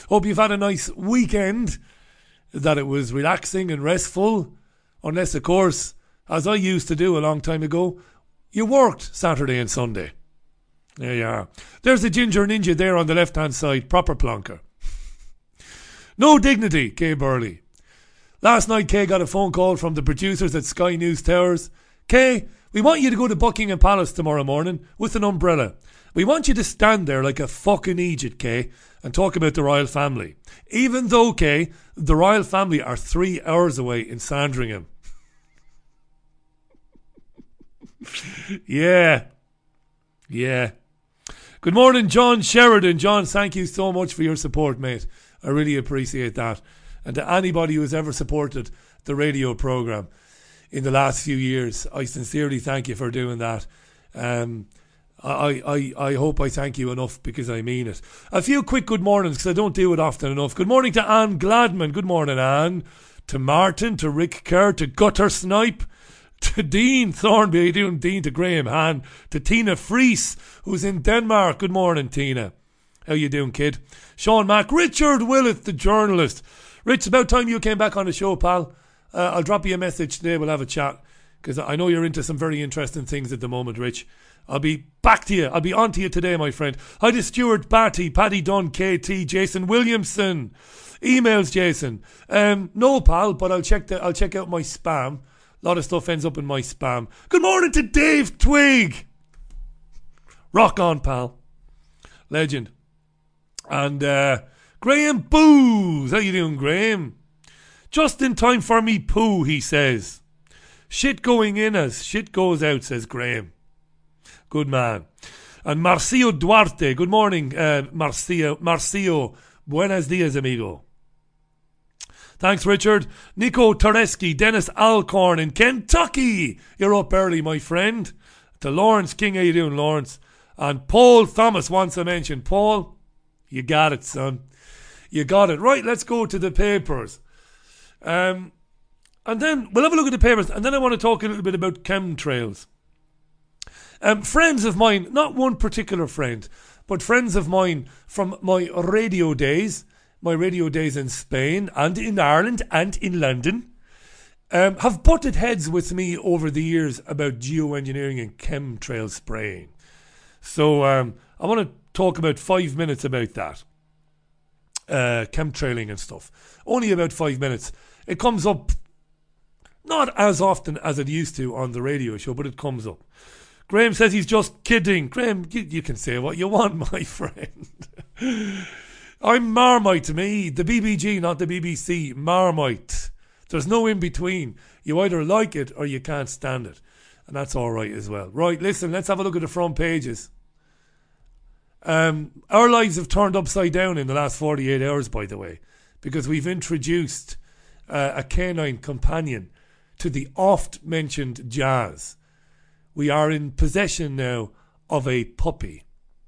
Hope you've had a nice weekend, that it was relaxing and restful. Unless, of course, as I used to do a long time ago, you worked Saturday and Sunday. There you are. There's the Ginger Ninja there on the left-hand side, proper plonker. No dignity, Kay Burley. Last night, Kay got a phone call from the producers at Sky News Towers. Kay, we want you to go to Buckingham Palace tomorrow morning with an umbrella. We want you to stand there like a fucking Egypt, Kay, and talk about the royal family. Even though, Kay, the royal family are 3 hours away in Sandringham. Yeah. Good morning, John Sheridan. John, thank you so much for your support, mate. I really appreciate that. And to anybody who has ever supported the radio programme in the last few years, I sincerely thank you for doing that. I hope I thank you enough, because I mean it. A few quick good mornings, because I don't do it often enough. Good morning to Anne Gladman. Good morning, Anne. To Martin, to Rick Kerr, to Gutter Snipe, to Dean Thornby. How you doing, Dean? To Graham Han, to Tina Fries, who's in Denmark. Good morning, Tina. How you doing, kid? Sean Mack. Richard Willett, the journalist. Rich, about time you came back on the show, pal. I'll drop you a message today. We'll have a chat, because I know you're into some very interesting things at the moment, Rich. I'll be back to you. I'll be on to you today, my friend. Hi to Stuart Batty, Paddy Dunn, KT, Jason Williamson. Emails, Jason. No, pal, but I'll check out my spam. A lot of stuff ends up in my spam. Good morning to Dave Twig. Rock on, pal. Legend. And Graham Booze. How you doing, Graham? Just in time for me poo, he says. Shit going in as shit goes out, says Graham. Good man. And Marcio Duarte. Good morning, Marcio. Buenos dias, amigo. Thanks, Richard. Nico Tereski, Dennis Alcorn in Kentucky. You're up early, my friend. To Lawrence King. How you doing, Lawrence? And Paul Thomas wants a mention. Paul, you got it, son. You got it. Right, let's go to the papers. And then we'll have a look at the papers. And then I want to talk a little bit about chemtrails. Friends of mine, not one particular friend, but friends of mine from my radio days in Spain and in Ireland and in London, have butted heads with me over the years about geoengineering and chemtrail spraying. So I want to talk about 5 minutes about that. Chemtrailing and stuff. Only about 5 minutes. It comes up not as often as it used to on the radio show, but it comes up. Graham says he's just kidding. Graham, you can say what you want, my friend. I'm Marmite to me. The BBG, not the BBC. Marmite. There's no in between. You either like it or you can't stand it. And that's all right as well. Right, listen, let's have a look at the front pages. Our lives have turned upside down in the last 48 hours, by the way, because we've introduced a canine companion to the oft-mentioned Jazz. We are in possession now of a puppy.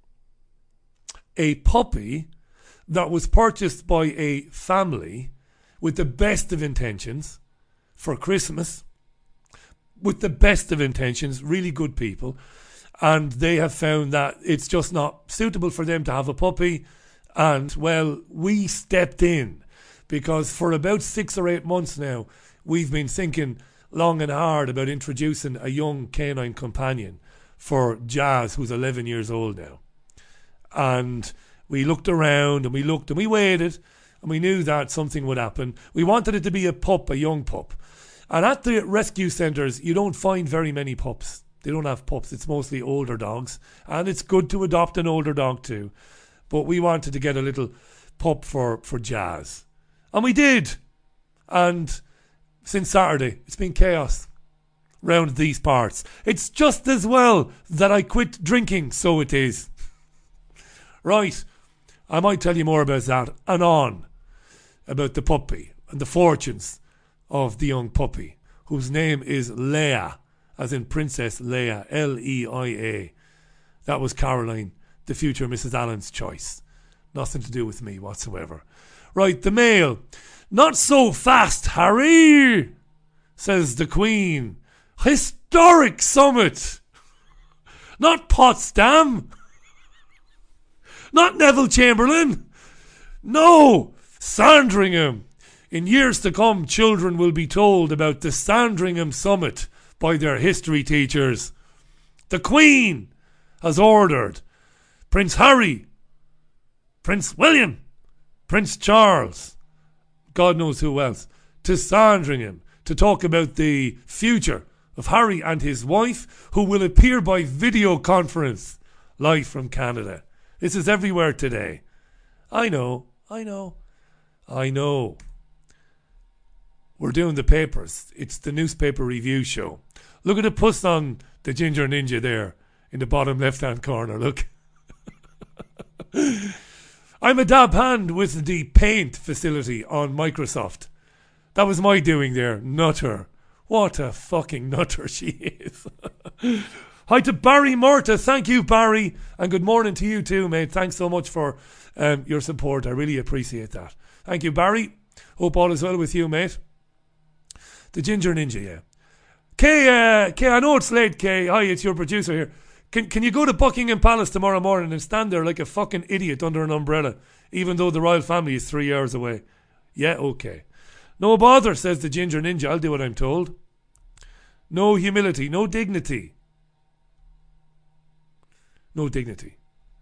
A puppy that was purchased by a family with the best of intentions for Christmas. With the best of intentions, really good people. And they have found that it's just not suitable for them to have a puppy. And, well, we stepped in because for about 6 or 8 months now, we've been thinking long and hard about introducing a young canine companion for Jazz, who's 11 years old now. And we looked around and we looked and we waited and we knew that something would happen. We wanted it to be a pup, a young pup. And at the rescue centres, you don't find very many pups. They don't have pups. It's mostly older dogs. And it's good to adopt an older dog too. But we wanted to get a little pup for Jazz. And we did. And since Saturday, it's been chaos round these parts. It's just as well that I quit drinking, so it is. Right, I might tell you more about that and on, about the puppy and the fortunes of the young puppy, whose name is Leia, as in Princess Leia, Leia. That was Caroline, the future Mrs. Allen's choice. Nothing to do with me whatsoever. Right, the Mail. Not so fast, Harry, says the Queen. Historic summit. Not Potsdam. Not Neville Chamberlain. No! Sandringham! In years to come, children will be told about the Sandringham Summit by their history teachers. The Queen has ordered Prince Harry, Prince William, Prince Charles, God knows who else, to Sandringham to talk about the future of Harry and his wife, who will appear by video conference live from Canada. This is everywhere today. I know. We're doing the papers. It's the newspaper review show. Look at the puss on the Ginger Ninja there in the bottom left-hand corner. Look. I'm a dab hand with the paint facility on Microsoft. That was my doing there. Nutter. What a fucking nutter she is. Hi to Barry Murta. Thank you, Barry. And good morning to you too, mate. Thanks so much for your support. I really appreciate that. Thank you, Barry. Hope all is well with you, mate. The Ginger Ninja, yeah. Kay, I know it's late, Kay. Hi, it's your producer here. Can you go to Buckingham Palace tomorrow morning and stand there like a fucking idiot under an umbrella, even though the royal family is 3 hours away? Yeah, okay. No bother, says the Ginger Ninja. I'll do what I'm told. No humility, no dignity. No dignity.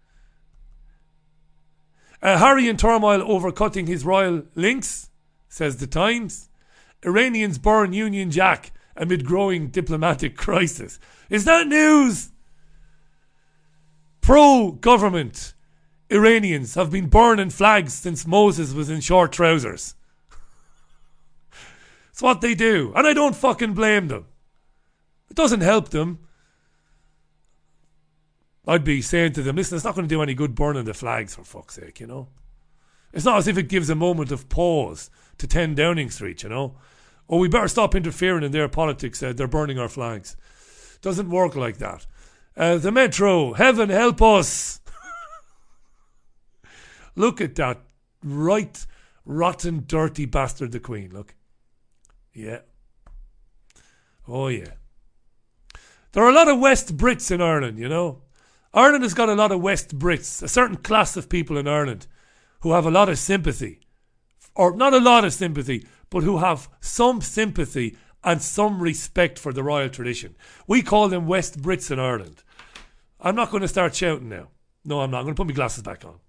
Harry in turmoil over cutting his royal links, says the Times. Iranians burn Union Jack amid growing diplomatic crisis. Is that news? Pro-government Iranians have been burning flags since Moses was in short trousers. It's what they do. And I don't fucking blame them. It doesn't help them. I'd be saying to them, listen, it's not going to do any good burning the flags, for fuck's sake, you know. It's not as if it gives a moment of pause to 10 Downing Street, you know. Oh, we better stop interfering in their politics. They're burning our flags. Doesn't work like that. The Metro, heaven help us. Look at that right, rotten, dirty bastard, the Queen. Look. Yeah. Oh, yeah. There are a lot of West Brits in Ireland, you know. Ireland has got a lot of West Brits, a certain class of people in Ireland who have a lot of sympathy. Or not a lot of sympathy, but who have some sympathy and some respect for the royal tradition. We call them West Brits in Ireland. I'm not going to start shouting now. No, I'm not. I'm going to put my glasses back on.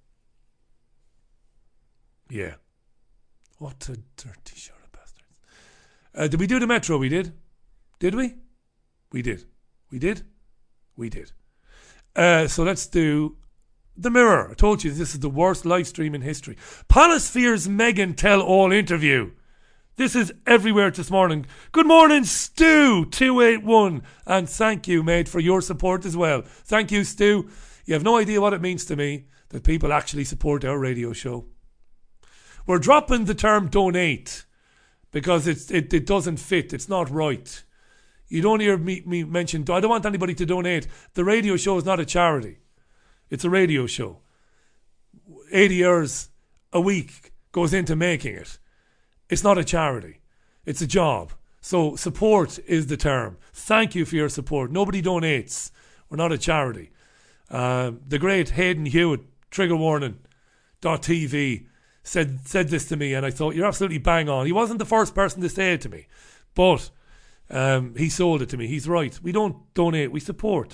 Yeah. What a dirty short of bastards. Did we do the Metro? We did. Did we? We did. We did? We did. So let's do the Mirror. I told you this is the worst live stream in history. Palace fears Meghan tell-all interview. This is everywhere this morning. Good morning, Stu281. And thank you, mate, for your support as well. Thank you, Stu. You have no idea what it means to me that people actually support our radio show. We're dropping the term donate because it doesn't fit. It's not right. You don't hear me mention, I don't want anybody to donate. The radio show is not a charity. It's a radio show. 80 hours a week goes into making it. It's not a charity. It's a job. So support is the term. Thank you for your support. Nobody donates. We're not a charity. The great Hayden Hewitt, triggerwarning.tv, said this to me, and I thought, you're absolutely bang on. He wasn't the first person to say it to me, but he sold it to me. He's right. We don't donate. We support.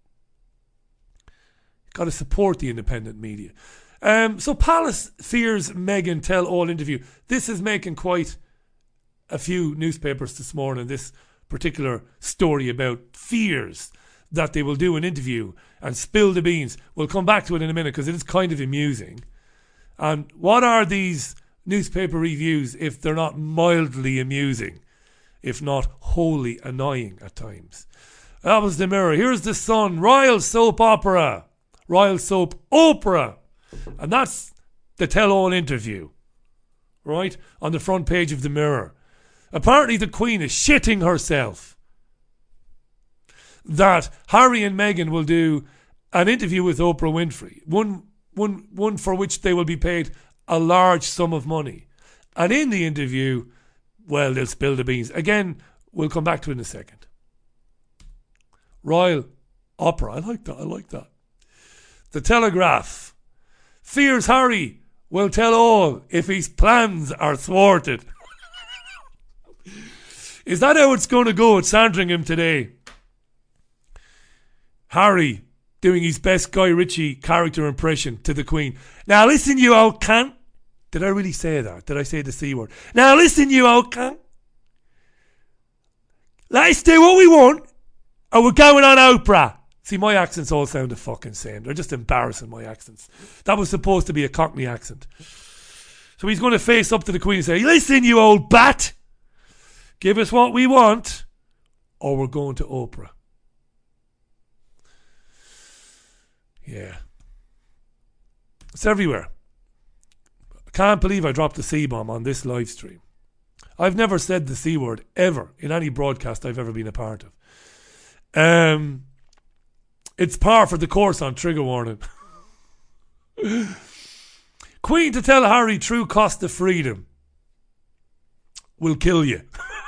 Got to support the independent media. So Palace fears Meghan tell-all interview. This is making quite a few newspapers this morning, this particular story about fears that they will do an interview and spill the beans. We'll come back to it in a minute because it is kind of amusing. And what are these newspaper reviews if they're not mildly amusing, if not wholly annoying at times? That was the Mirror. Here's the Sun. Royal soap opera. Royal soap opera. And that's the tell-all interview, right? On the front page of the Mirror. Apparently the Queen is shitting herself that Harry and Meghan will do an interview with Oprah Winfrey, one for which they will be paid a large sum of money. And in the interview, well, they'll spill the beans. Again, we'll come back to it in a second. Royal opera. I like that. The Telegraph. Fears Harry will tell all if his plans are thwarted. Is that how it's going to go at Sandringham today? Harry doing his best Guy Ritchie character impression to the Queen. Now listen, you old cunt. Did I really say that? Did I say the C word? Now listen, you old cunt. Let's do what we want, or we're going on Oprah. See, my accents all sound the fucking same. They're just embarrassing, my accents. That was supposed to be a Cockney accent. So he's going to face up to the Queen and say, listen, you old bat. Give us what we want, or we're going to Oprah. Yeah. It's everywhere. I can't believe I dropped the C-bomb on this live stream. I've never said the C word ever in any broadcast I've ever been a part of. It's par for the course on trigger warning. Queen to tell Harry true cost of freedom will kill you.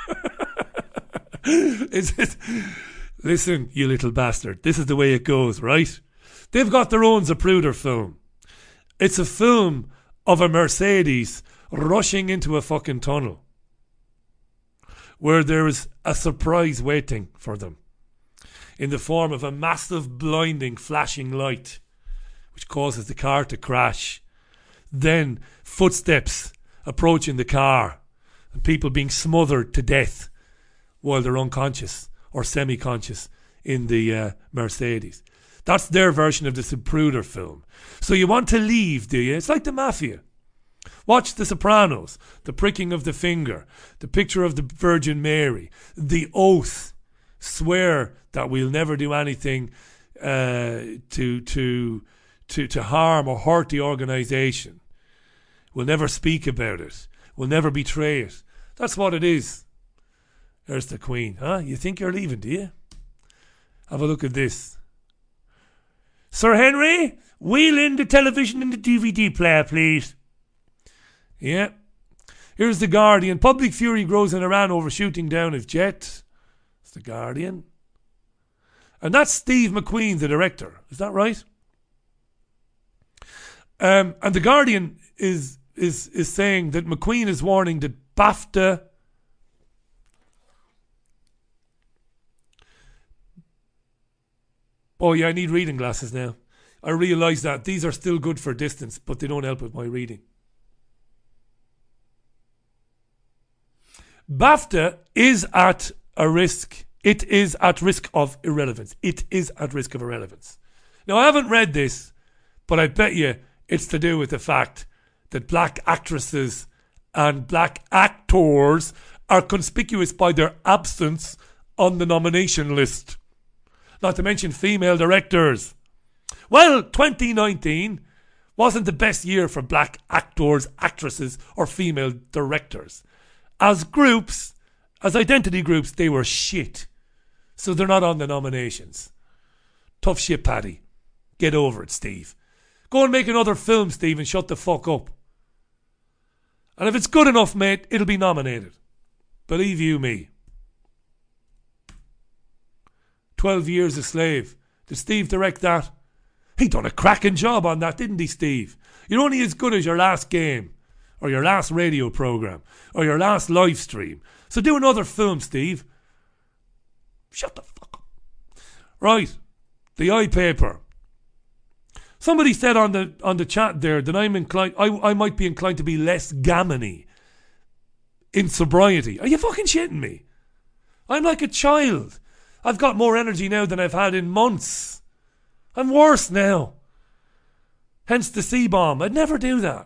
Listen, you little bastard. This is the way it goes, right? They've got their own Zapruder film. It's a film of a Mercedes rushing into a fucking tunnel where there is a surprise waiting for them in the form of a massive blinding flashing light which causes the car to crash. Then footsteps approaching the car and people being smothered to death while they're unconscious or semi-conscious in the Mercedes. That's their version of the Zapruder film. So you want to leave, do you? It's like the Mafia. Watch The Sopranos, the pricking of the finger, the picture of the Virgin Mary, the oath, swear that we'll never do anything to harm or hurt the organisation. We'll never speak about it. We'll never betray it. That's what it is. There's the Queen. Huh? You think you're leaving, do you? Have a look at this. Sir Henry, wheel in the television and the DVD player, please. Yeah. Here's The Guardian. Public fury grows in Iran over shooting down of jet. It's The Guardian. And that's Steve McQueen, the director. Is that right? And The Guardian is saying that McQueen is warning that BAFTA Oh yeah, I need reading glasses now. I realise that these are still good for distance, but they don't help with my reading. BAFTA is at a risk. It is at risk of irrelevance. It is at risk of irrelevance. Now, I haven't read this, but I bet you it's to do with the fact that black actresses and black actors are conspicuous by their absence on the nomination list. Not to mention female directors. Well, 2019 wasn't the best year for black actors, actresses, or female directors. As groups, as identity groups, they were shit. So they're not on the nominations. Tough shit, Paddy. Get over it, Steve. Go and make another film, Steve, and shut the fuck up. And if it's good enough, mate, it'll be nominated. Believe you me. 12 Years a Slave. Did Steve direct that? He done a cracking job on that, didn't he, Steve? You're only as good as your last game, or your last radio programme, or your last live stream. So do another film, Steve. Shut the fuck up. Right. The iPaper. Somebody said on the chat there that I'm inclined, I might be inclined to be less gammony in sobriety. Are you fucking shitting me? I'm like a child. I've got more energy now than I've had in months. I'm worse now. Hence the C-bomb. I'd never do that.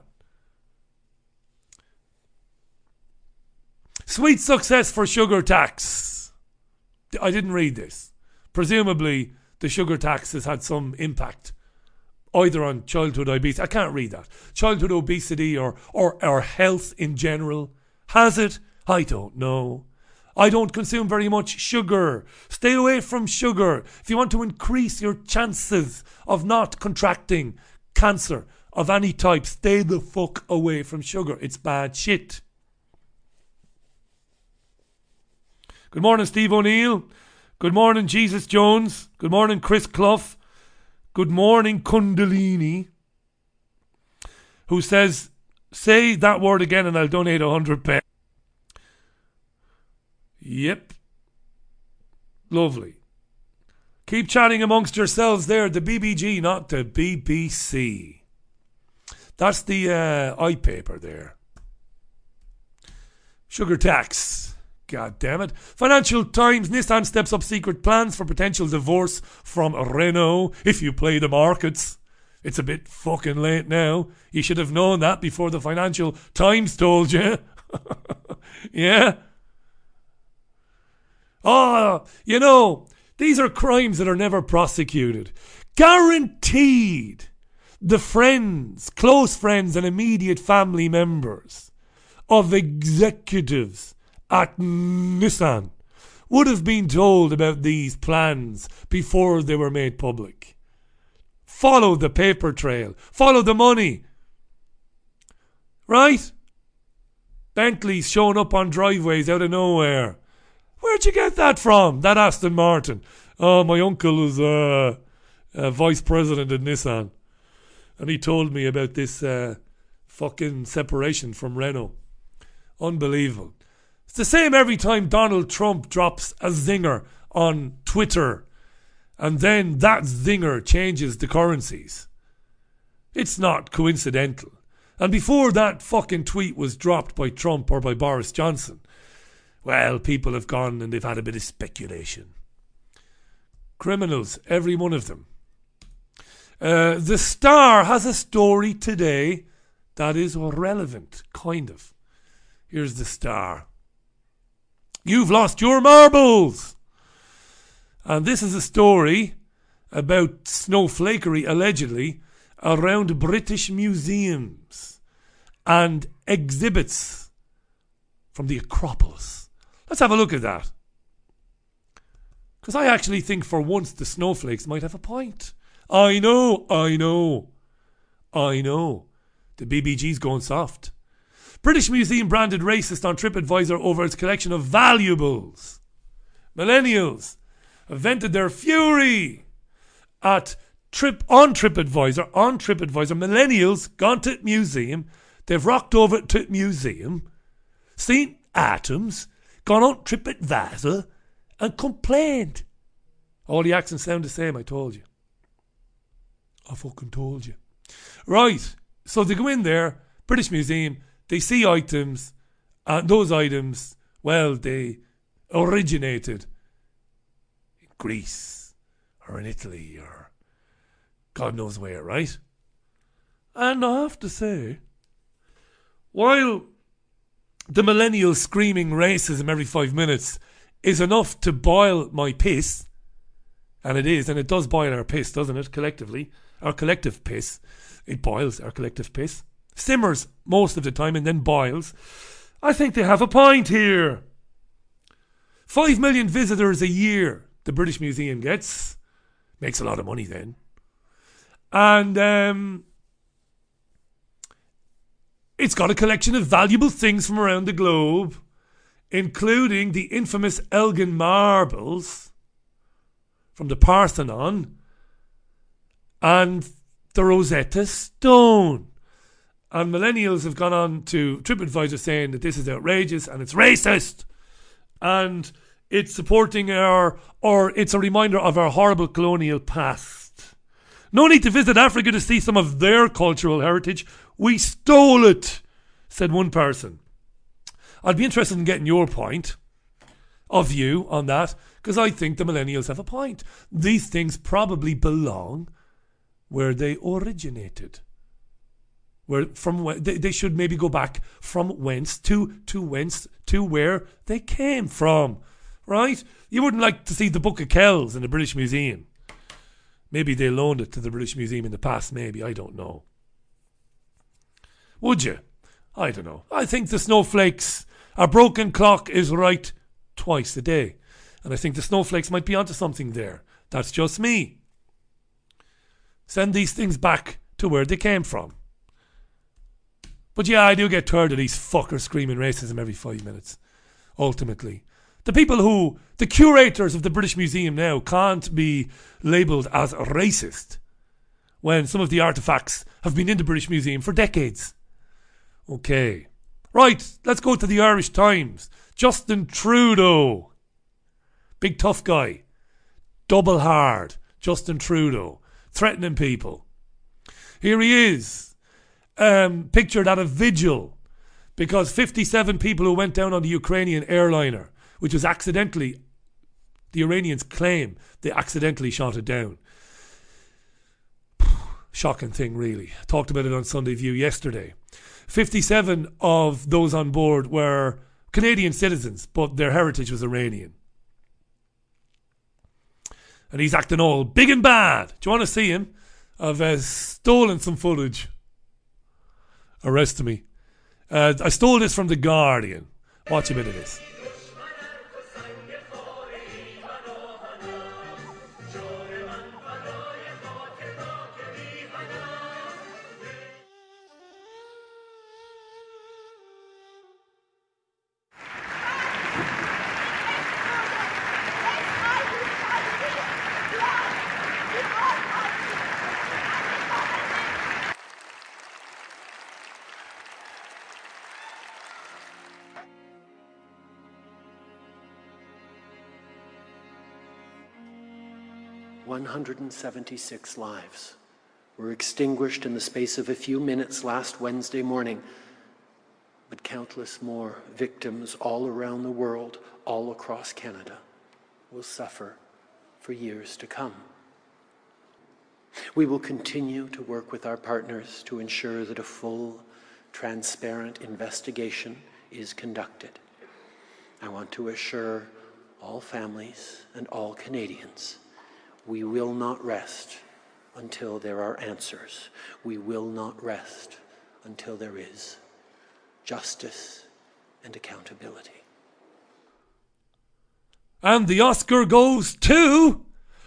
Sweet success for sugar tax. I didn't read this. Presumably the sugar tax has had some impact either on childhood obesity. I can't read that. Childhood obesity or health in general. Has it? I don't know. I don't consume very much sugar. Stay away from sugar. If you want to increase your chances of not contracting cancer of any type, stay the fuck away from sugar. It's bad shit. Good morning, Steve O'Neill. Good morning, Jesus Jones. Good morning, Chris Clough. Good morning, Kundalini. who says, say that word again and I'll donate 100 pence. Yep. Lovely. Keep chatting amongst yourselves there. The BBG, not the BBC. That's the iPaper there. Sugar tax. God damn it. Financial Times, Nissan steps up secret plans for potential divorce from Renault if you play the markets. It's a bit fucking late now. You should have known that before the Financial Times told you. Yeah. Oh, you know, these are crimes that are never prosecuted. Guaranteed the friends, close friends and immediate family members of executives at Nissan would have been told about these plans before they were made public. Follow the paper trail. Follow the money. Right? Bentley's showing up on driveways out of nowhere. Where'd you get that from? That Aston Martin. Oh, my uncle was vice president at Nissan. And he told me about this fucking separation from Renault. Unbelievable. It's the same every time Donald Trump drops a zinger on Twitter. And then that zinger changes the currencies. It's not coincidental. And before that fucking tweet was dropped by Trump or by Boris Johnson, well, people have gone and they've had a bit of speculation. Criminals, every one of them. The Star has a story today that is relevant, kind of. Here's the Star. You've lost your marbles! And this is a story about snowflakery, allegedly, around British museums and exhibits from the Acropolis. Let's have a look at that. Because I actually think for once the snowflakes might have a point. I know. The BBG's going soft. British Museum branded racist on TripAdvisor over its collection of valuables. Millennials have vented their fury on TripAdvisor. Millennials gone to museum. They've rocked over to museum, seen items, gone on TripAdvisor and complained. All the accents sound the same, I told you. I fucking told you. Right, so they go in there, British Museum, they see items, and those items, well, they originated in Greece or in Italy or God knows where, right? And I have to say, while the millennials screaming racism every 5 minutes is enough to boil my piss, and it is, and it does boil our piss, doesn't it, collectively? Our collective piss. It boils our collective piss. Simmers most of the time and then boils. I think they have a point here. 5 million visitors a year the British Museum gets. Makes a lot of money then. And it's got a collection of valuable things from around the globe, including the infamous Elgin marbles from the Parthenon and the Rosetta Stone. And millennials have gone on to TripAdvisor saying that this is outrageous and it's racist. And it's supporting or it's a reminder of our horrible colonial past. No need to visit Africa to see some of their cultural heritage. We stole it, said one person. I'd be interested in getting your point of view on that, because I think the millennials have a point. These things probably belong where they originated. They should maybe go back from whence to whence to where they came from, right? You wouldn't like to see the Book of Kells in the British Museum. Maybe they loaned it to the British Museum in the past, maybe, I don't know. Would you? I don't know. I think the snowflakes, a broken clock is right twice a day. And I think the snowflakes might be onto something there. That's just me. Send these things back to where they came from. But yeah, I do get tired of these fuckers screaming racism every 5 minutes. Ultimately. The curators of the British Museum now can't be labelled as racist when some of the artefacts have been in the British Museum for decades. Okay. Right, let's go to the Irish Times. Justin Trudeau. Big tough guy. Double hard. Justin Trudeau. Threatening people. Here he is. Pictured at a vigil. Because 57 people who went down on the Ukrainian airliner, which was accidentally, the Iranians claim they accidentally shot it down. Shocking thing, really. Talked about it on Sunday View yesterday. 57 of those on board were Canadian citizens, but their heritage was Iranian. And he's acting all big and bad. Do you want to see him? I've stolen some footage. Arrest me. I stole this from The Guardian. Watch a bit of this. 176 lives were extinguished in the space of a few minutes last Wednesday morning, but countless more victims all around the world, all across Canada, will suffer for years to come. We will continue to work with our partners to ensure that a full, transparent investigation is conducted. I want to assure all families and all Canadians we will not rest until there are answers. We will not rest until there is justice and accountability. And the Oscar goes to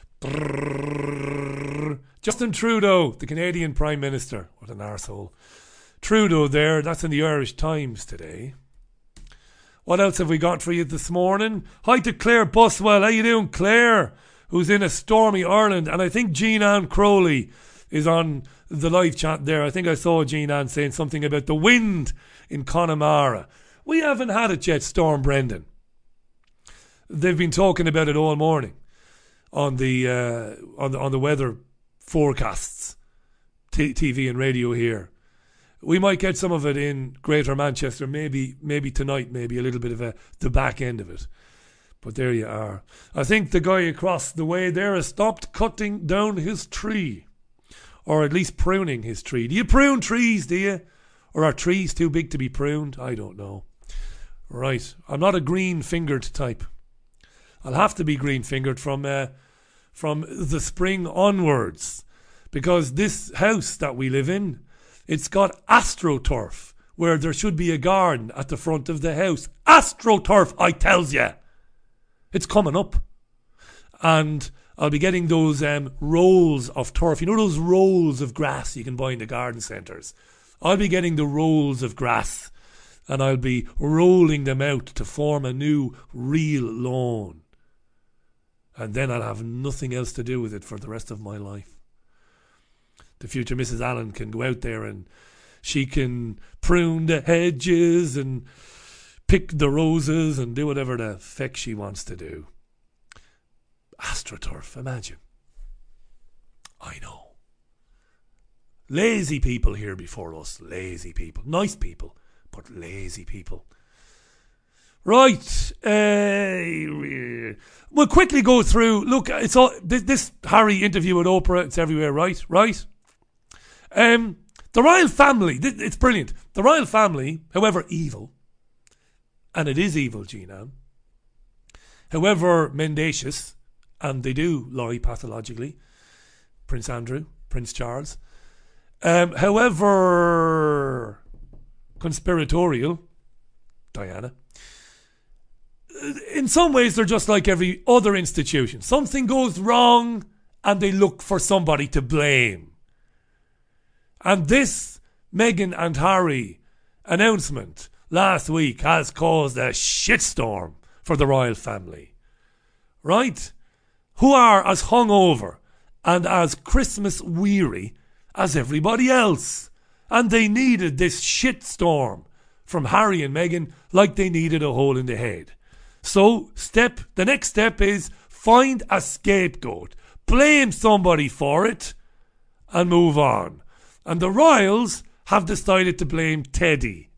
Justin Trudeau, the Canadian Prime Minister. What an arsehole. Trudeau there, that's in the Irish Times today. What else have we got for you this morning? Hi to Claire Buswell. How you doing, Claire? Who's in a stormy Ireland. And I think Jean-Anne Crowley is on the live chat there. I think I saw Jean-Anne saying something about the wind in Connemara. We haven't had it yet, Storm Brendan. They've been talking about it all morning on the weather forecasts, TV and radio here. We might get some of it in Greater Manchester, maybe tonight, maybe a little bit of the back end of it. But there you are. I think the guy across the way there has stopped cutting down his tree. Or at least pruning his tree. Do you prune trees, do you? Or are trees too big to be pruned? I don't know. Right. I'm not a green-fingered type. I'll have to be green-fingered from the spring onwards. Because this house that we live in, it's got AstroTurf, where there should be a garden at the front of the house. AstroTurf, I tells you. It's coming up. And I'll be getting those rolls of turf. You know those rolls of grass you can buy in the garden centres? I'll be getting the rolls of grass. And I'll be rolling them out to form a new real lawn. And then I'll have nothing else to do with it for the rest of my life. The future Mrs. Allen can go out there and she can prune the hedges and pick the roses and do whatever the feck she wants to do. AstroTurf, imagine. I know. Lazy people here before us. Lazy people. Nice people, but lazy people. Right. We'll quickly go through. Look, it's all this Harry interview with Oprah. It's everywhere, right? Right. The royal family. It's brilliant. The royal family, however evil, and it is evil, Jean-Anne, however mendacious, and they do lie pathologically, Prince Andrew, Prince Charles, however conspiratorial, Diana, in some ways they're just like every other institution. Something goes wrong and they look for somebody to blame. And this Meghan and Harry announcement last week has caused a shitstorm for the royal family. Right? Who are as hungover and as Christmas weary as everybody else. And they needed this shitstorm from Harry and Meghan like they needed a hole in the head. So the next step is find a scapegoat. Blame somebody for it and move on. And the royals have decided to blame Teddy.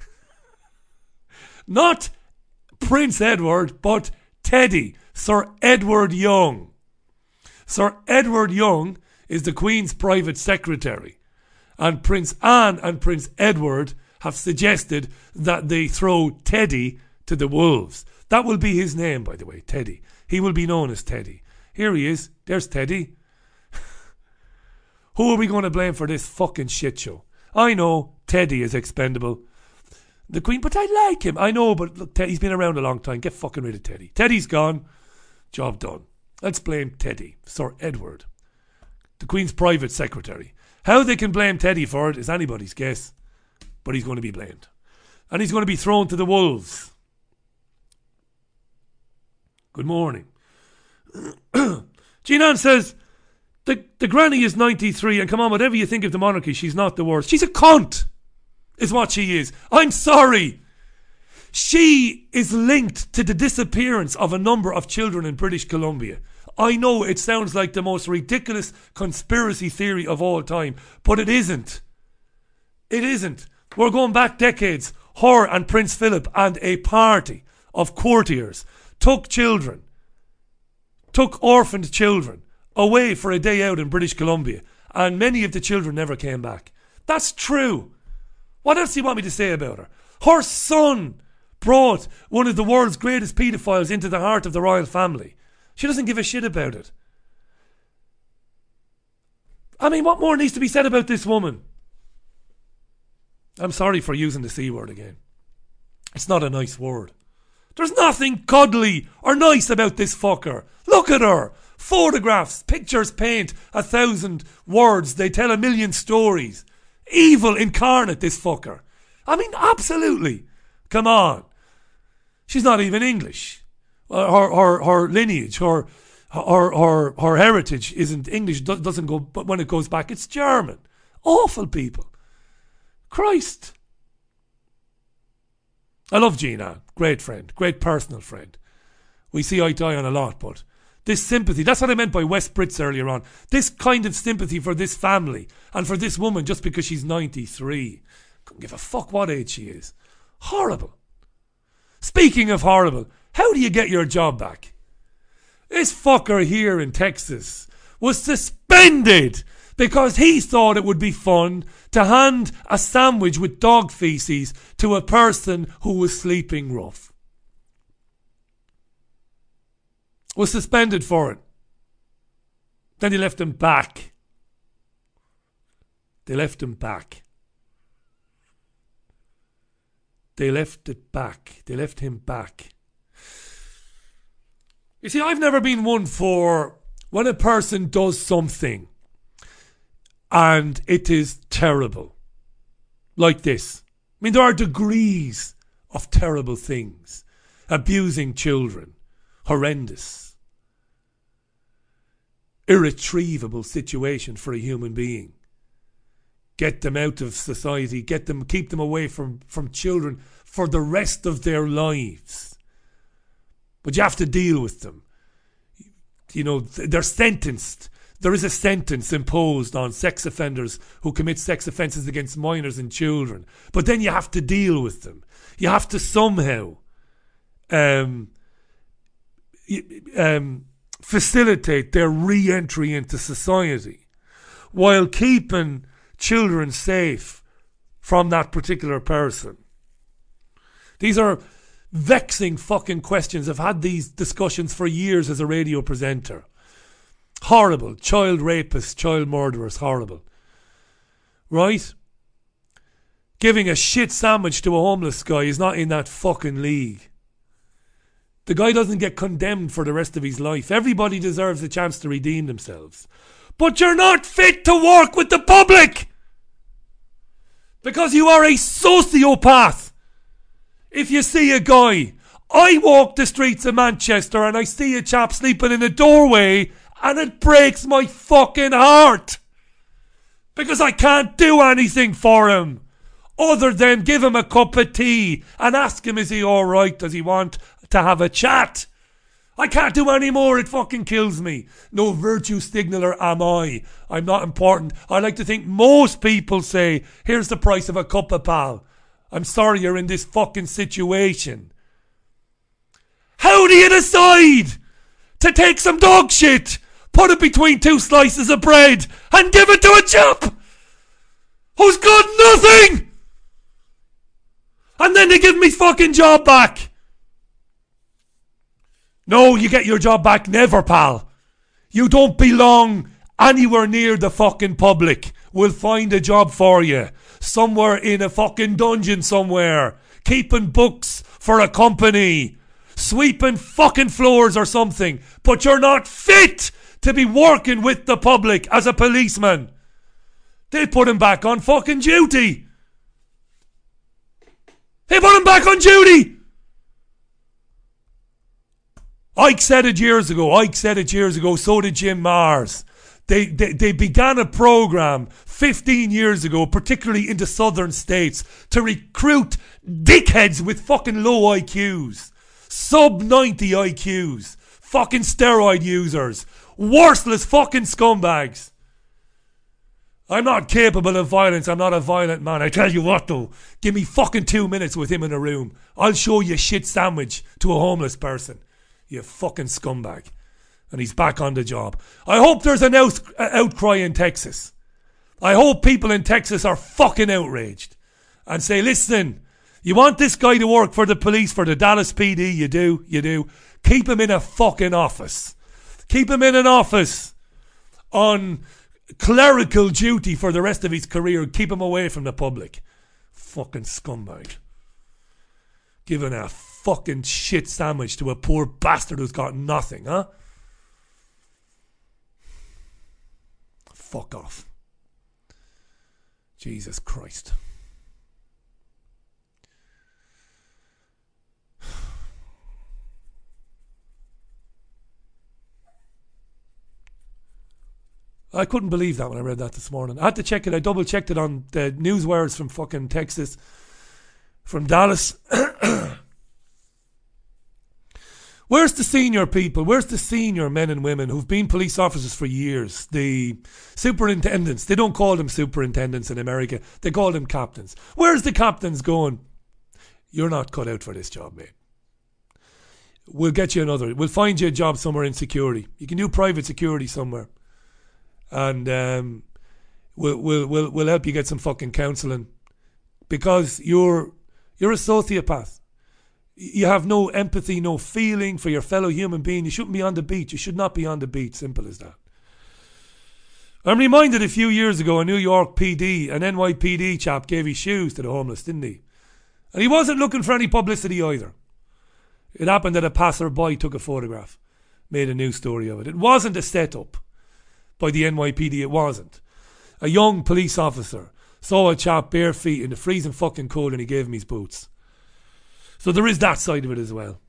Not Prince Edward, but Teddy, Sir Edward Young. Sir Edward Young is the Queen's private secretary. And Prince Anne and Prince Edward have suggested that they throw Teddy to the wolves. That will be his name, by the way, Teddy. He will be known as Teddy. Here he is. There's Teddy. Who are we going to blame for this fucking shit show? I know Teddy is expendable. The Queen, but I like him. I know, but look, he's been around a long time. Get fucking rid of Teddy. Teddy's gone. Job done. Let's blame Teddy, Sir Edward, the Queen's private secretary. How they can blame Teddy for it is anybody's guess, but he's going to be blamed. And he's going to be thrown to the wolves. Good morning. Jean-Anne says, the granny is 93, and come on, whatever you think of the monarchy, she's not the worst. She's a cunt, is what she is. I'm sorry. She is linked to the disappearance of a number of children in British Columbia. I know it sounds like the most ridiculous conspiracy theory of all time, but it isn't. It isn't. We're going back decades. Her and Prince Philip and a party of courtiers took orphaned children away for a day out in British Columbia, and many of the children never came back. That's true. What else do you want me to say about her? Her son brought one of the world's greatest paedophiles into the heart of the royal family. She doesn't give a shit about it. I mean, what more needs to be said about this woman? I'm sorry for using the C word again. It's not a nice word. There's nothing cuddly or nice about this fucker. Look at her. Photographs, pictures paint 1,000 words. They tell 1,000,000 stories. Evil incarnate, this fucker. I mean, absolutely. Come on. She's not even English. Her lineage, her heritage isn't English. Doesn't go. But when it goes back, it's German. Awful people. Christ. I love Jean-Anne. Great friend. Great personal friend. We see eye to eye on a lot, but this sympathy, that's what I meant by West Brits earlier on. This kind of sympathy for this family and for this woman just because she's 93. Couldn't give a fuck what age she is. Horrible. Speaking of horrible, how do you get your job back? This fucker here in Texas was suspended because he thought it would be fun to hand a sandwich with dog feces to a person who was sleeping rough. Was suspended for it. Then they left him back. They left him back. They left it back. They left him back. You see, I've never been one for when a person does something and it is terrible. Like this. I mean, there are degrees of terrible things. Abusing children. Horrendous. Irretrievable situation for a human being. Get them out of society. Keep them away from children for the rest of their lives. But you have to deal with them. You know, they're sentenced. There is a sentence imposed on sex offenders who commit sex offences against minors and children. But then you have to deal with them. You have to somehow facilitate their re-entry into society while keeping children safe from that particular person. These are vexing fucking questions. I've had these discussions for years as a radio presenter. Horrible. Child rapists, child murderers, horrible. Right? Giving a shit sandwich to a homeless guy is not in that fucking league. The guy doesn't get condemned for the rest of his life. Everybody deserves a chance to redeem themselves. But you're not fit to work with the public! Because you are a sociopath! If you see a guy, I walk the streets of Manchester and I see a chap sleeping in a doorway and it breaks my fucking heart. Because I can't do anything for him other than give him a cup of tea and ask him, is he alright? Does he want to have a chat? I can't do any more. It fucking kills me. No virtue signaler am I. I'm not important. I like to think most people say, here's the price of a cup of pal. I'm sorry you're in this fucking situation. How do you decide to take some dog shit, put it between two slices of bread and give it to a chap who's got nothing? And then they give me fucking job back. No, you get your job back never, pal. You don't belong anywhere near the fucking public. We'll find a job for you. Somewhere in a fucking dungeon somewhere. Keeping books for a company. Sweeping fucking floors or something. But you're not fit to be working with the public as a policeman. They put him back on fucking duty. They put him back on duty. Ike said it years ago. So did Jim Mars. They began a program 15 years ago, particularly in the southern states, to recruit dickheads with fucking low IQs. Sub 90 IQs. Fucking steroid users. Worthless fucking scumbags. I'm not capable of violence. I'm not a violent man. I tell you what though, give me fucking 2 minutes with him in a room. I'll show you a shit sandwich to a homeless person. You fucking scumbag. And he's back on the job. I hope there's an outcry in Texas. I hope people in Texas are fucking outraged and say, listen, you want this guy to work for the police, for the Dallas PD? You do. Keep him in a fucking office. Keep him in an office on clerical duty for the rest of his career. Keep him away from the public. Fucking scumbag. Giving a fucking shit sandwich to a poor bastard who's got nothing, huh? Fuck off. Jesus Christ. I couldn't believe that when I read that this morning. I had to check it. I double checked it on the news wires from fucking Texas, from Dallas. Where's the senior people? Where's the senior men and women who've been police officers for years? The superintendents. They don't call them superintendents in America. They call them captains. Where's the captains going? You're not cut out for this job, mate. We'll get you another. We'll find you a job somewhere in security. You can do private security somewhere. And we'll help you get some fucking counselling. Because you're a sociopath. You have no empathy, no feeling for your fellow human being. You shouldn't be on the beat. You should not be on the beat. Simple as that. I'm reminded a few years ago, a New York PD, an NYPD chap gave his shoes to the homeless, didn't he? And he wasn't looking for any publicity either. It happened that a passerby took a photograph, made a news story of it. It wasn't a set-up by the NYPD. It wasn't. A young police officer saw a chap bare feet in the freezing fucking cold and he gave him his boots. So there is that side of it as well.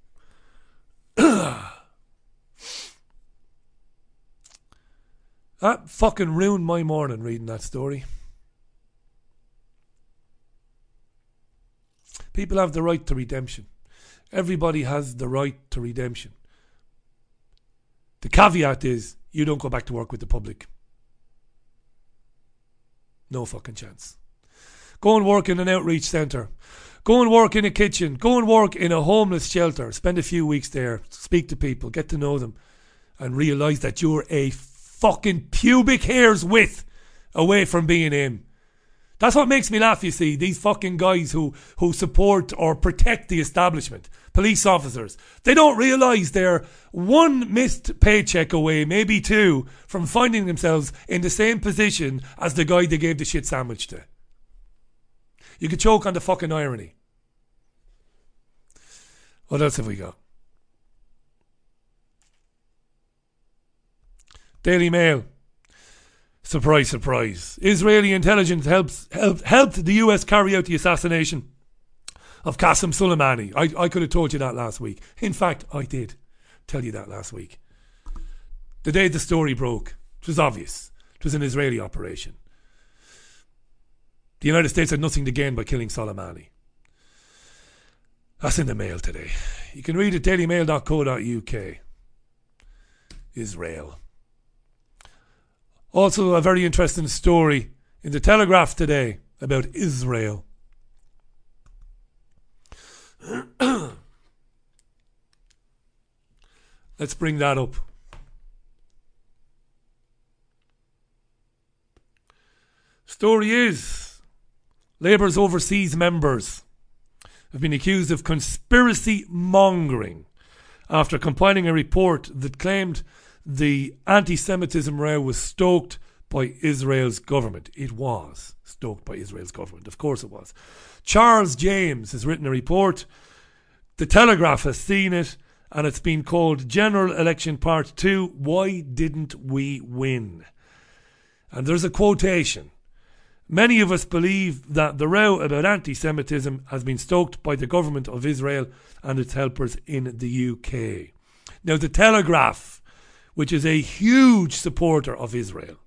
That fucking ruined my morning reading that story. People have the right to redemption. Everybody has the right to redemption. The caveat is you don't go back to work with the public. No fucking chance. Go and work in an outreach centre. Go and work in a kitchen. Go and work in a homeless shelter. Spend a few weeks there. Speak to people. Get to know them. And realise that you're a fucking pubic hair's width away from being him. That's what makes me laugh, you see. These fucking guys who support or protect the establishment. Police officers. They don't realise they're one missed paycheck away, maybe two, from finding themselves in the same position as the guy they gave the shit sandwich to. You could choke on the fucking irony. What else have we got? Daily Mail. Surprise, surprise. Israeli intelligence helped the US carry out the assassination of Qasem Soleimani. I could have told you that last week. In fact, I did tell you that last week. The day the story broke, it was obvious. It was an Israeli operation. The United States had nothing to gain by killing Soleimani. That's in the Mail today. You can read it dailymail.co.uk. Israel. Also a very interesting story in the Telegraph today about Israel. Let's bring that up. Story is, Labour's overseas members have been accused of conspiracy mongering after compiling a report that claimed the anti-Semitism row was stoked by Israel's government. It was stoked by Israel's government. Of course it was. Charles James has written a report. The Telegraph has seen it, and it's been called General Election Part 2, Why Didn't We Win? And there's a quotation. Many of us believe that the row about anti-Semitism has been stoked by the government of Israel and its helpers in the UK. Now, the Telegraph, which is a huge supporter of Israel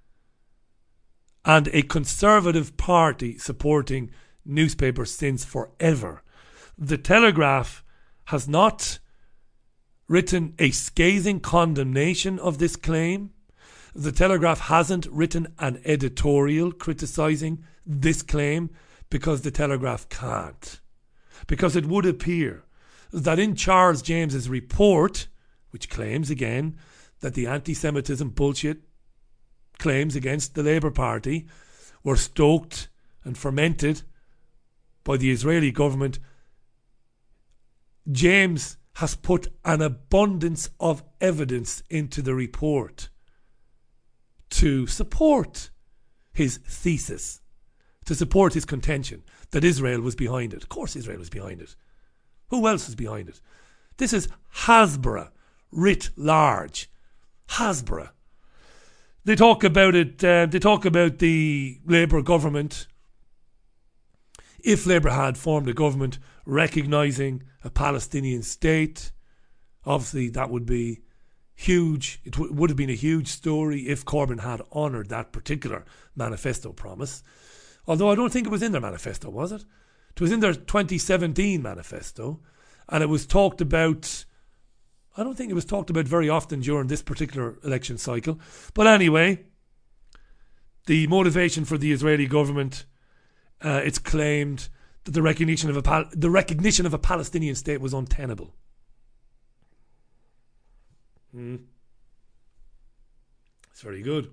and a conservative party supporting newspapers since forever, the Telegraph has not written a scathing condemnation of this claim. The Telegraph hasn't written an editorial criticising this claim because the Telegraph can't. Because it would appear that in Charles James's report, which claims again that the anti-Semitism bullshit claims against the Labour Party were stoked and fermented by the Israeli government, James has put an abundance of evidence into the report to support his thesis, to support his contention that Israel was behind it. Of course Israel was behind it. Who else is behind it? This is Hasbara, writ large. Hasbara. They talk about it, they talk about the Labour government. If Labour had formed a government recognising a Palestinian state, obviously that would be huge. It would have been a huge story if Corbyn had honoured that particular manifesto promise. Although I don't think it was in their manifesto, was it? It was in their 2017 manifesto, and it was talked about. I don't think it was talked about very often during this particular election cycle. But anyway, the motivation for the Israeli government, it's claimed that the recognition of a Palestinian state was untenable. It's very good.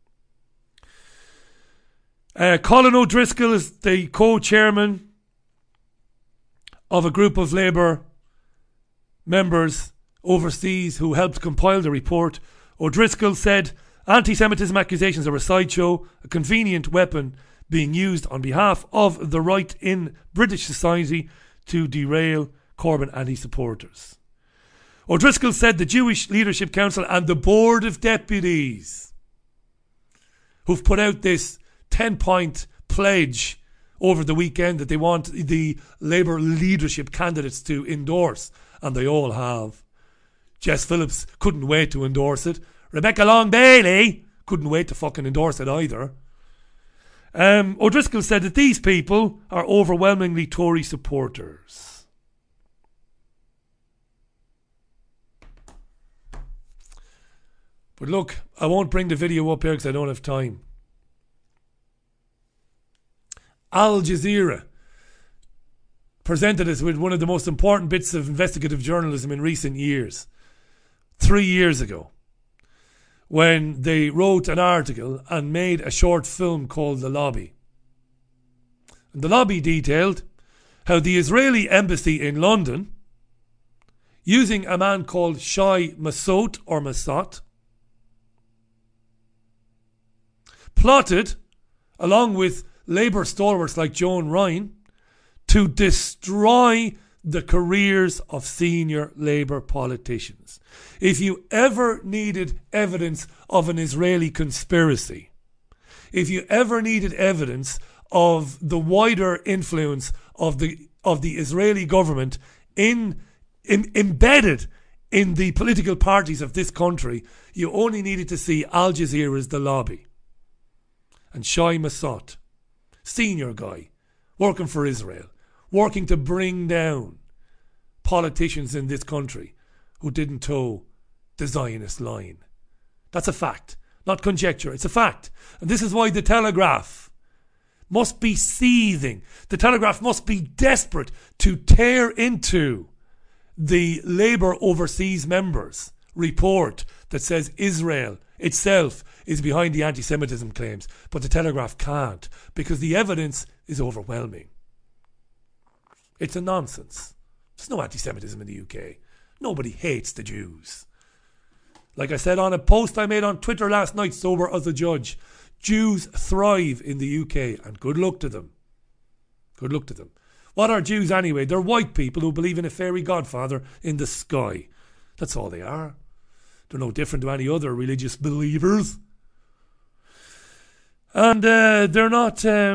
Colin O'Driscoll is the co-chairman of a group of Labour members overseas who helped compile the report. O'Driscoll said anti-Semitism accusations are a sideshow, a convenient weapon being used on behalf of the right in British society to derail Corbyn and his supporters. O'Driscoll said the Jewish Leadership Council and the Board of Deputies, who've put out this 10-point pledge over the weekend that they want the Labour leadership candidates to endorse, and they all have. Jess Phillips couldn't wait to endorse it. Rebecca Long-Bailey couldn't wait to fucking endorse it either. O'Driscoll said that these people are overwhelmingly Tory supporters. But look, I won't bring the video up here because I don't have time. Al Jazeera presented us with one of the most important bits of investigative journalism in recent years. 3 years ago, when they wrote an article and made a short film called The Lobby. And The Lobby detailed how the Israeli embassy in London, using a man called Shai Massot or Massot, plotted, along with Labour stalwarts like Joan Ryan, to destroy the careers of senior Labour politicians. If you ever needed evidence of an Israeli conspiracy, if you ever needed evidence of the wider influence of the Israeli government embedded in the political parties of this country, you only needed to see Al Jazeera's The Lobby and Shai Massot. senior guy, working for Israel, working to bring down politicians in this country who didn't toe the Zionist line. That's a fact, not conjecture. It's a fact. And this is why the Telegraph must be seething. The Telegraph must be desperate to tear into the Labour Overseas Members report that says Israel itself is behind the anti-Semitism claims. But the Telegraph can't, because the evidence is overwhelming. It's a nonsense. There's no anti-Semitism in the UK. Nobody hates the Jews. Like I said on a post I made on Twitter last night, sober as a judge, Jews thrive in the UK, and good luck to them. Good luck to them. What are Jews anyway? They're white people who believe in a fairy godfather in the sky. That's all they are. They're no different to any other religious believers. And they're not... there's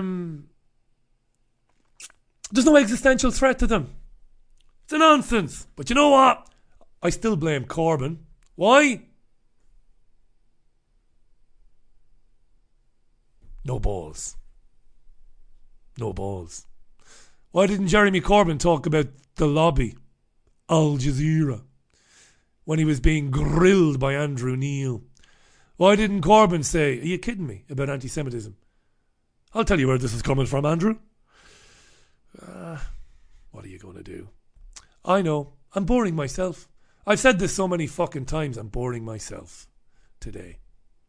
no existential threat to them. It's a nonsense. But you know what? I still blame Corbyn. Why? No balls. No balls. Why didn't Jeremy Corbyn talk about the lobby, Al Jazeera, when he was being grilled by Andrew Neil? Why didn't Corbyn say, are you kidding me, about anti-Semitism? I'll tell you where this is coming from, Andrew. What are you going to do? I know. I'm boring myself. I've said this so many fucking times. I'm boring myself today.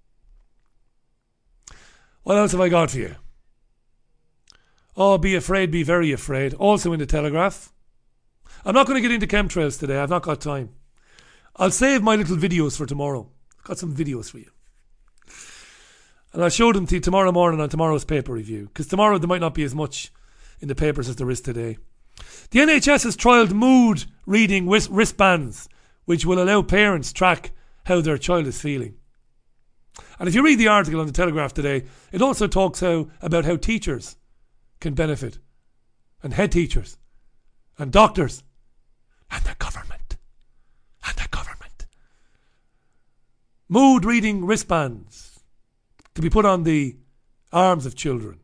What else have I got for you? Oh, be afraid, be very afraid. Also in the Telegraph. I'm not going to get into chemtrails today. I've not got time. I'll save my little videos for tomorrow. I've got some videos for you. And I'll show them to you tomorrow morning on tomorrow's paper review. Because tomorrow there might not be as much in the papers as there is today. The NHS has trialled mood reading wristbands, which will allow parents track how their child is feeling. And if you read the article on the Telegraph today, it also talks about how teachers can benefit, and head teachers, and doctors, and the government. Mood reading wristbands to be put on the arms of children.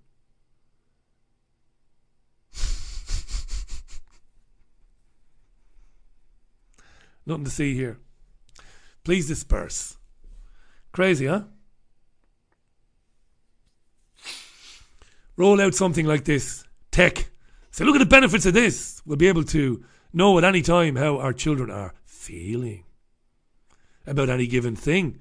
Nothing to see here. Please disperse. Crazy, huh? Roll out something like this. Tech. Say, look at the benefits of this. We'll be able to know at any time how our children are feeling about any given thing.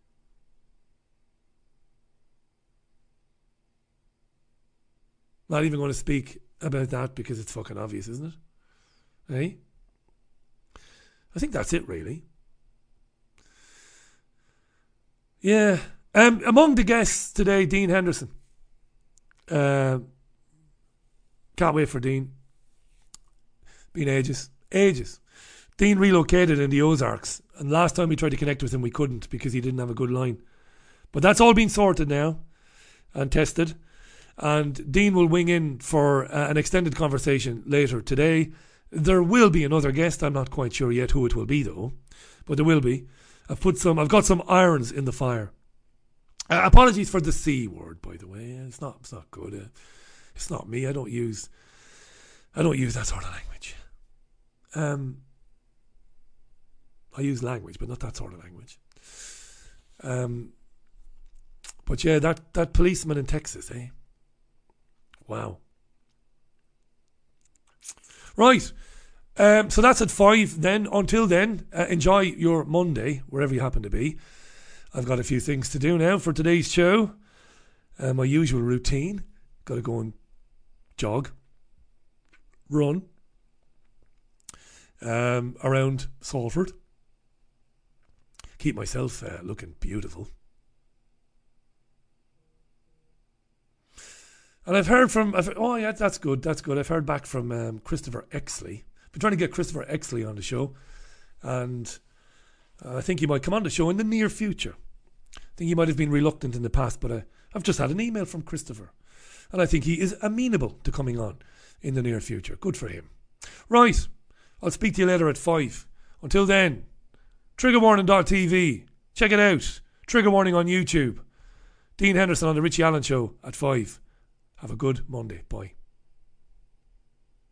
Not even going to speak about that because it's fucking obvious, isn't it? Eh? I think that's it, really. Yeah. Among the guests today, Dean Henderson. Can't wait for Dean. Been ages. Dean relocated in the Ozarks, and last time we tried to connect with him we couldn't because he didn't have a good line. But that's all been sorted now and tested, and Dean will wing in for an extended conversation later today. There will be another guest. I'm not quite sure yet who it will be though, but there will be. I've got some irons in the fire. Apologies for the C word, by the way. It's not good. It's not me. I don't use that sort of language. I use language, but not that sort of language. But yeah, that policeman in Texas, eh? Wow. Right. So that's at 5 then. Until then, enjoy your Monday, wherever you happen to be. I've got a few things to do now for today's show. My usual routine. Got to go and jog. Run. Around Salford. Keep myself looking beautiful. And I've heard from... oh, yeah, that's good. I've heard back from Christopher Exley. Been trying to get Christopher Exley on the show. And I think he might come on the show in the near future. I think he might have been reluctant in the past, but I've just had an email from Christopher. And I think he is amenable to coming on in the near future. Good for him. Right. I'll speak to you later at 5. Until then, triggerwarning.tv. Check it out. Trigger Warning on YouTube. Dean Henderson on the Richie Allen Show at 5. Have a good Monday. Bye.